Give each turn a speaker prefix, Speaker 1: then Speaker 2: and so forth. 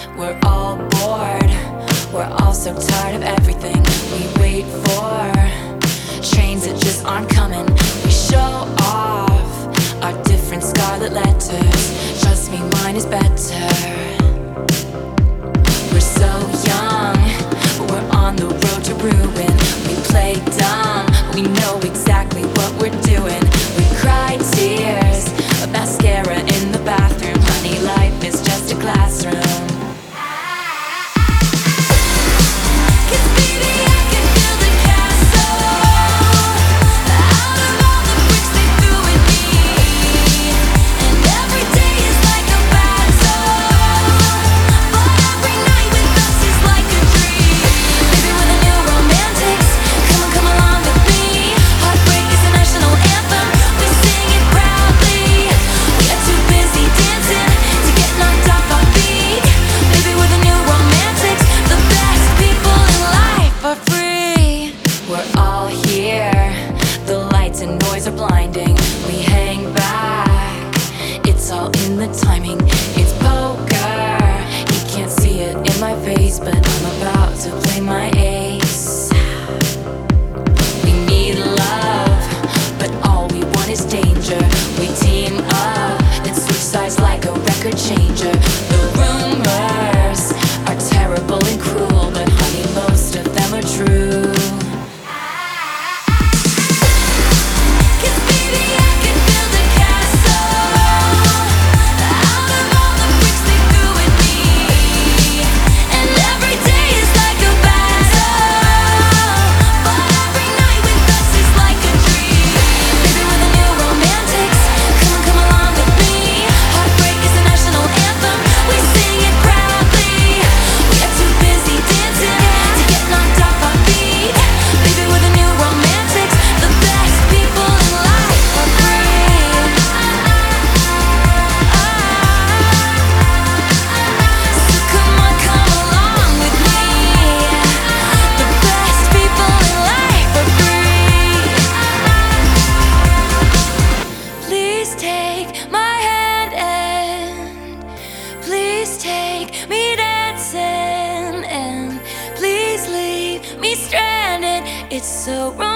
Speaker 1: We're all bored, we're all so tired of everything we wait for. Trains that just aren't coming. We show off our different scarlet letters. Trust me, mine is better. We're so young, but we're on the road to ruin. We play dumb, but we know exactly what we're doing. We cry tears of mascara in the bathroom. Honey, life is just a classroom. Are blinding, we hang back. It's all in the timing, it's poker. You can't see it in my face, but I'm about to play my ace. We need love, but all we want is danger. We team up, then switch sides like a record changer. The rumors are terrible and cruel, but honey, most of them are true. Take me dancing and please leave me stranded. It's so wrong.